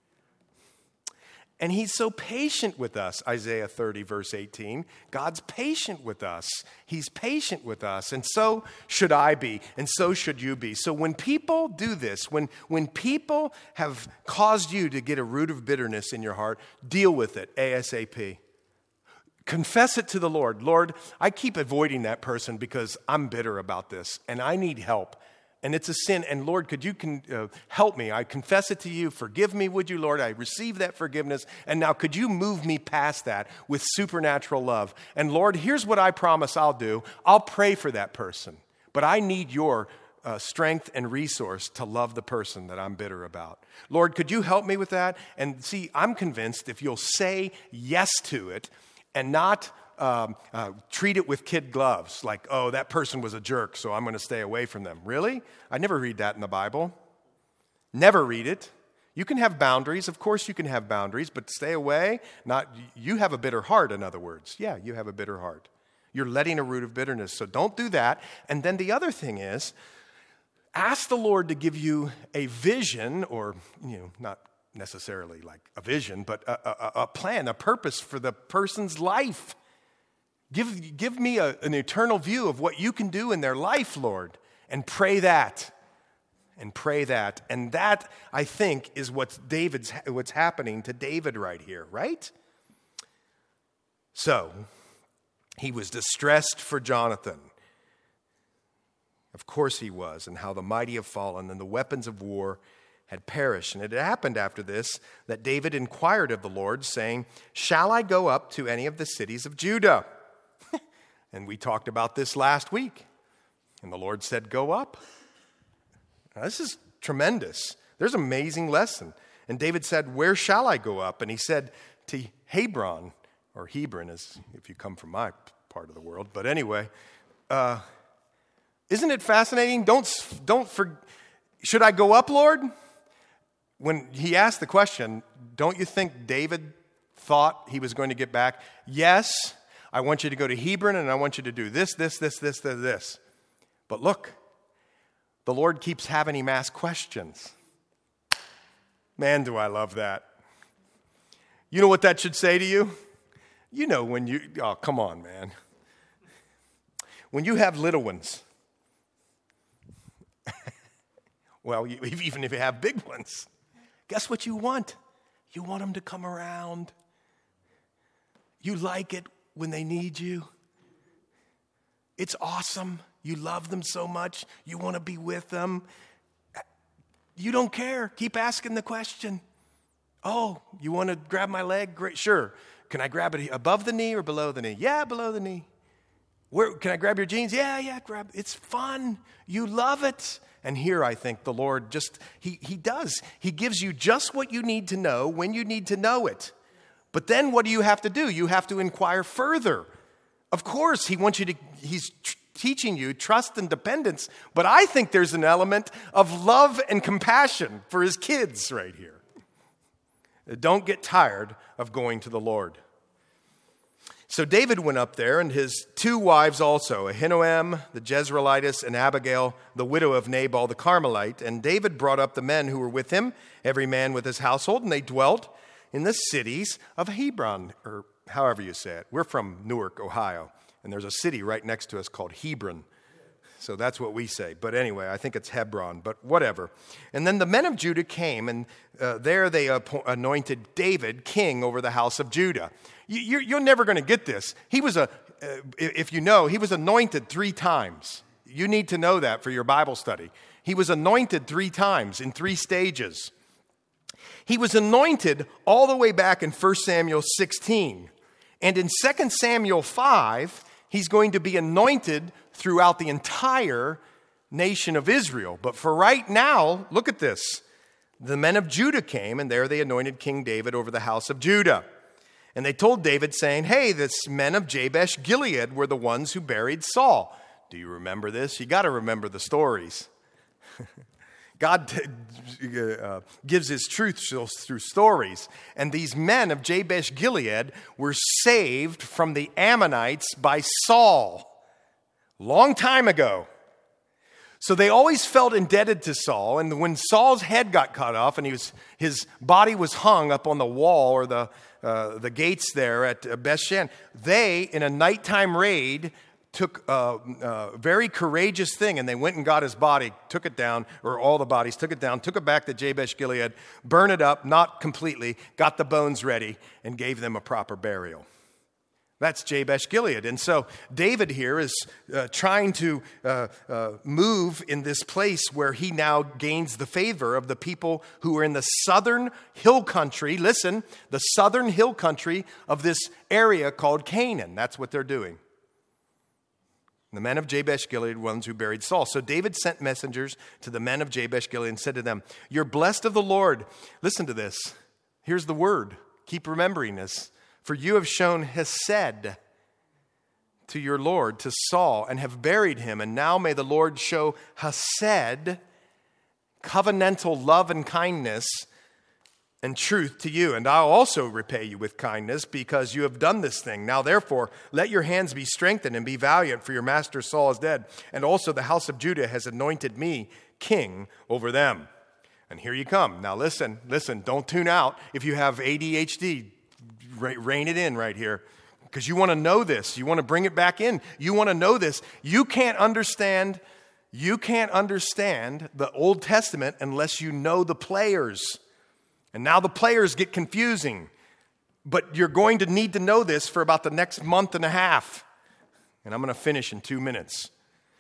And he's so patient with us, Isaiah thirty, verse eighteen. God's patient with us. He's patient with us. And so should I be, and so should you be. So when people do this, when, when people have caused you to get a root of bitterness in your heart, deal with it ASAP. Confess it to the Lord. Lord, I keep avoiding that person because I'm bitter about this and I need help. And it's a sin. And Lord, could you con- uh, help me? I confess it to you. Forgive me, would you, Lord? I receive that forgiveness. And now could you move me past that with supernatural love? And Lord, here's what I promise I'll do. I'll pray for that person. But I need your uh, strength and resource to love the person that I'm bitter about. Lord, could you help me with that? And see, I'm convinced if you'll say yes to it and not Um, uh, treat it with kid gloves, like, oh, that person was a jerk, so I'm going to stay away from them. Really? I never read that in the Bible. Never read it. You can have boundaries. Of course you can have boundaries, but stay away. Not, you have a bitter heart, in other words. Yeah, you have a bitter heart. You're letting a root of bitterness, so don't do that. And then the other thing is, ask the Lord to give you a vision, or, you know, not necessarily like a vision, but a, a, a plan, a purpose for the person's life. Give, give me a, an eternal view of what you can do in their life, Lord, and pray that, and pray that. And that, I think, is what's David's, what's happening to David right here, right? So, he was distressed for Jonathan. Of course he was, and how the mighty have fallen, and the weapons of war had perished. And it had happened after this that David inquired of the Lord, saying, shall I go up to any of the cities of Judah? And we talked about this last week. And the Lord said, go up. Now, this is tremendous. There's an amazing lesson. And David said, where shall I go up? And he said, to Hebron, or Hebron, as if you come from my part of the world. But anyway, uh, isn't it fascinating? Don't, don't for, should I go up, Lord? When he asked the question, don't you think David thought he was going to get back? Yes, I want you to go to Hebron, and I want you to do this, this, this, this, this, this. But look, the Lord keeps having him ask questions. Man, do I love that. You know what that should say to you? You know when you, oh, come on, man. When you have little ones, well, you, even if you have big ones, guess what you want? You want them to come around. You like it when they need you. It's awesome. You love them so much. You want to be with them. You don't care. Keep asking the question. Oh, you want to grab my leg? Great. Sure. Can I grab it above the knee or below the knee? Yeah, below the knee. Where, can I grab your jeans? Yeah, yeah, grab. It's fun. You love it. And here I think the Lord just, he, he does. He gives you just what you need to know when you need to know it. But then what do you have to do? You have to inquire further. Of course, he wants you to, he's tr- teaching you trust and dependence, but I think there's an element of love and compassion for his kids right here. Don't get tired of going to the Lord. So David went up there, and his two wives also, Ahinoam the Jezreelitess, and Abigail, the widow of Nabal the Carmelite. And David brought up the men who were with him, every man with his household, and they dwelt in the cities of Hebron, or however you say it. We're from Newark, Ohio, and there's a city right next to us called Hebron. So that's what we say. But anyway, I think it's Hebron, but whatever. And then the men of Judah came, and uh, there they appo- anointed David king over the house of Judah. You, you're, you're never going to get this. He was a, uh, if you know, he was anointed three times. You need to know that for your Bible study. He was anointed three times in three stages. He was anointed all the way back in First Samuel sixteen. And in Second Samuel five, he's going to be anointed throughout the entire nation of Israel. But for right now, look at this. The men of Judah came, and there they anointed King David over the house of Judah. And they told David, saying, hey, this men of Jabesh Gilead were the ones who buried Saul. Do you remember this? You got to remember the stories. God uh, gives his truth through stories. And these men of Jabesh Gilead were saved from the Ammonites by Saul. Long time ago. So they always felt indebted to Saul, and when Saul's head got cut off and he was, his body was hung up on the wall or the, uh, the gates there at Bethshan, they, in a nighttime raid, took a, a very courageous thing, and they went and got his body, took it down, or all the bodies, took it down, took it back to Jabesh Gilead, burned it up, not completely, got the bones ready, and gave them a proper burial. That's Jabesh Gilead. And so David here is uh, trying to uh, uh, move in this place where he now gains the favor of the people who are in the southern hill country. Listen, the southern hill country of this area called Canaan. That's what they're doing. The men of Jabesh Gilead, ones who buried Saul. So David sent messengers to the men of Jabesh Gilead and said to them, you're blessed of the Lord. Listen to this. Here's the word. Keep remembering this. For you have shown hesed to your Lord, to Saul, and have buried him. And now may the Lord show hesed, covenantal love and kindness and truth to you. And I'll also repay you with kindness because you have done this thing. Now therefore, let your hands be strengthened and be valiant, for your master Saul is dead. And also the house of Judah has anointed me king over them. And here you come. Now listen, listen, don't tune out. If you have A D H D, rein it in right here, because you want to know this. You want to bring it back in. You want to know this. You can't understand, you can't understand the Old Testament unless you know the players. And now the players get confusing. But you're going to need to know this for about the next month and a half. And I'm going to finish in two minutes.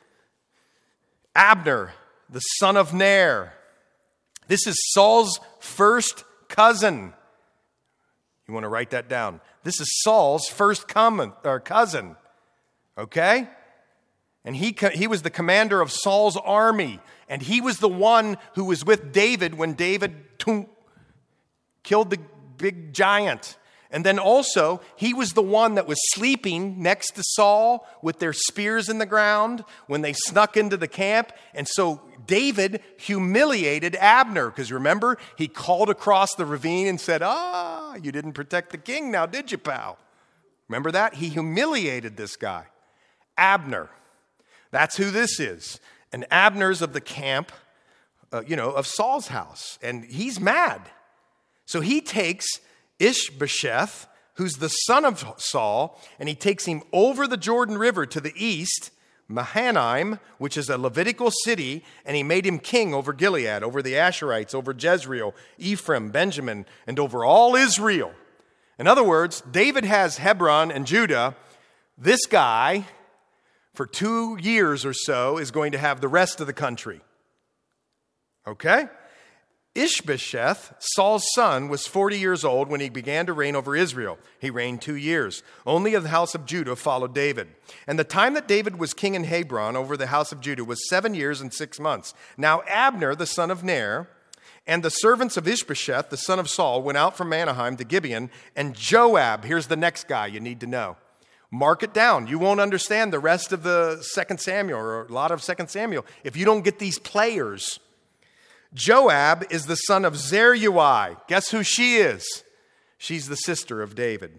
Abner, the son of Ner. This is Saul's first cousin. You want to write that down. This is Saul's first com- or cousin, okay? And he, co- he was the commander of Saul's army, and he was the one who was with David when David toom, killed the big giant. And then also, he was the one that was sleeping next to Saul with their spears in the ground when they snuck into the camp. And so David humiliated Abner, because remember, he called across the ravine and said, ah, you didn't protect the king now, did you, pal? Remember that? He humiliated this guy. Abner. That's who this is. And Abner's of the camp, uh, you know, of Saul's house. And he's mad. So he takes Ishbosheth, who's the son of Saul, and he takes him over the Jordan River to the east, Mahanaim, which is a Levitical city, and he made him king over Gilead, over the Asherites, over Jezreel, Ephraim, Benjamin, and over all Israel. In other words, David has Hebron and Judah. This guy, for two years or so, is going to have the rest of the country. Okay? Ishbosheth, Saul's son, was forty years old when he began to reign over Israel. He reigned two years. Only of the house of Judah followed David. And the time that David was king in Hebron over the house of Judah was seven years and six months. Now Abner, the son of Ner, and the servants of Ishbosheth, the son of Saul, went out from Mahanaim to Gibeon, and Joab, here's the next guy you need to know. Mark it down. You won't understand the rest of the Second Samuel, or a lot of Second Samuel, if you don't get these players. Joab is the son of Zeruiah. Guess who she is? She's the sister of David.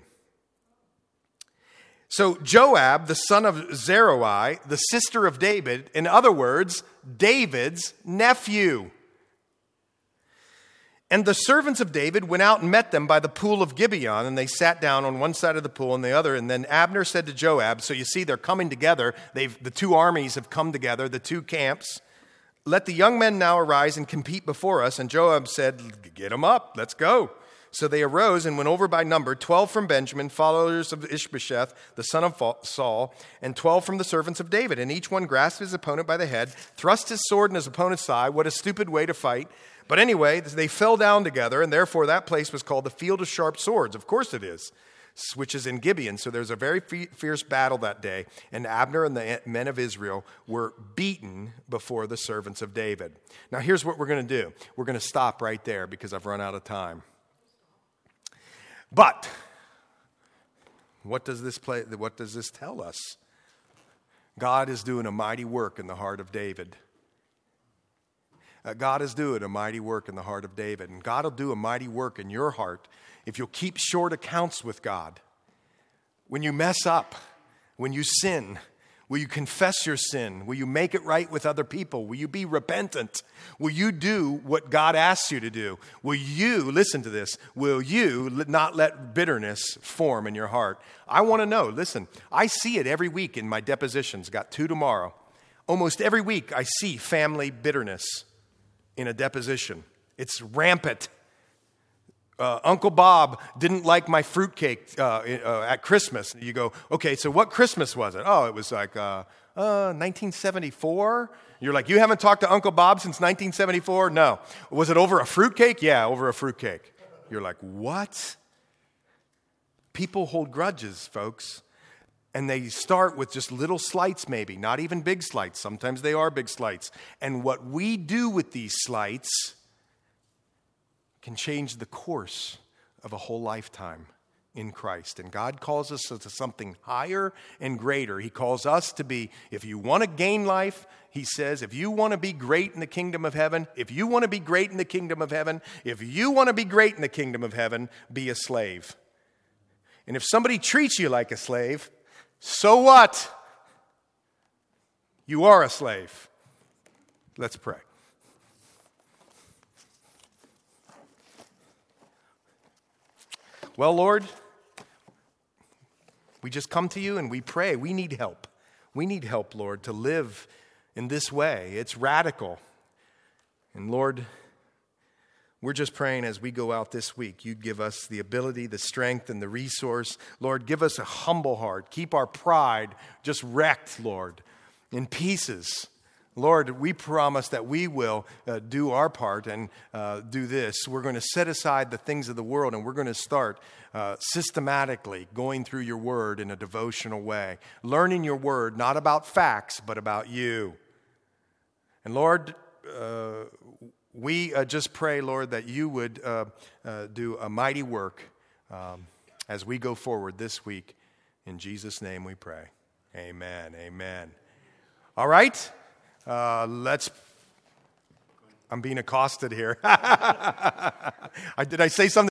So Joab, the son of Zeruiah, the sister of David, in other words, David's nephew. And the servants of David went out and met them by the pool of Gibeon, and they sat down on one side of the pool and the other. And then Abner said to Joab, so you see they're coming together. They've, the two armies have come together, the two camps. Let the young men now arise and compete before us. And Joab said, get them up, let's go. So they arose and went over by number, twelve from Benjamin, followers of Ishbosheth, the son of Saul, and twelve from the servants of David. And each one grasped his opponent by the head, thrust his sword in his opponent's thigh. What a stupid way to fight. But anyway, they fell down together, and therefore that place was called the Field of Sharp Swords. Of course it is. which is in Gibeon. So there's a very fierce battle that day, and Abner and the men of Israel were beaten before the servants of David. Now here's what we're going to do. We're going to stop right there because I've run out of time. But what does this play, what does this tell us? God is doing a mighty work in the heart of David. Uh, God is doing a mighty work in the heart of David. And God will do a mighty work in your heart if you'll keep short accounts with God. When you mess up, when you sin, will you confess your sin? Will you make it right with other people? Will you be repentant? Will you do what God asks you to do? Will you, listen to this, will you not let bitterness form in your heart? I want to know, listen, I see it every week in my depositions, got two tomorrow. Almost every week I see family bitterness in a deposition. It's rampant. Uh, Uncle Bob didn't like my fruitcake uh, uh, at Christmas. You go, okay, so what Christmas was it? Oh, it was like uh, uh, nineteen seventy-four. You're like, you haven't talked to Uncle Bob since nineteen seventy-four? No. Was it over a fruitcake? Yeah, over a fruitcake. You're like, what? People hold grudges, folks. And they start with just little slights maybe, not even big slights. Sometimes they are big slights. And what we do with these slights can change the course of a whole lifetime in Christ. And God calls us to something higher and greater. He calls us to be, if you want to gain life, he says, if you want to be great in the kingdom of heaven, if you want to be great in the kingdom of heaven, if you want to be great in the kingdom of heaven, be a slave. And if somebody treats you like a slave, so what? You are a slave. Let's pray. Well, Lord, we just come to you and we pray. We need help. We need help, Lord, to live in this way. It's radical. And Lord, we're just praying as we go out this week, you'd give us the ability, the strength, and the resource. Lord, give us a humble heart. Keep our pride just wrecked, Lord, in pieces. Lord, we promise that we will uh, do our part and uh, do this. We're going to set aside the things of the world and we're going to start uh, systematically going through your word in a devotional way. Learning your word, not about facts, but about you. And Lord, uh, we uh, just pray, Lord, that you would uh, uh, do a mighty work um, as we go forward this week. In Jesus' name we pray. Amen. Amen. All right. Uh, let's, I'm being accosted here. I, did I say something?